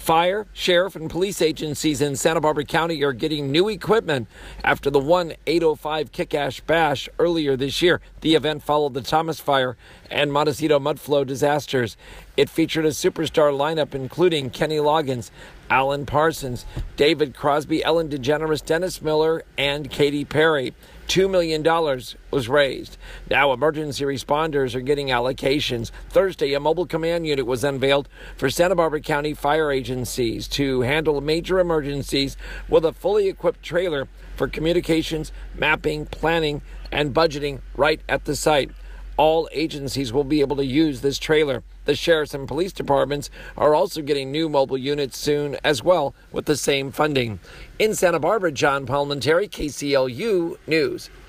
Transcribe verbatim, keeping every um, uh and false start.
Fire, sheriff, and police agencies in Santa Barbara County are getting new equipment after the one eight oh five Kick-Ash Bash earlier this year. The event followed the Thomas Fire and Montecito mudflow disasters. It featured a superstar lineup including Kenny Loggins, Alan Parsons, David Crosby, Ellen DeGeneres, Dennis Miller, and Katy Perry. two million dollars was raised. Now emergency responders are getting allocations. Thursday, a mobile command unit was unveiled for Santa Barbara County fire agencies to handle major emergencies with a fully equipped trailer for communications, mapping, planning, and budgeting right at the site. All agencies will be able to use this trailer. The sheriffs and police departments are also getting new mobile units soon as well with the same funding. In Santa Barbara, John Palmentary, K C L U News.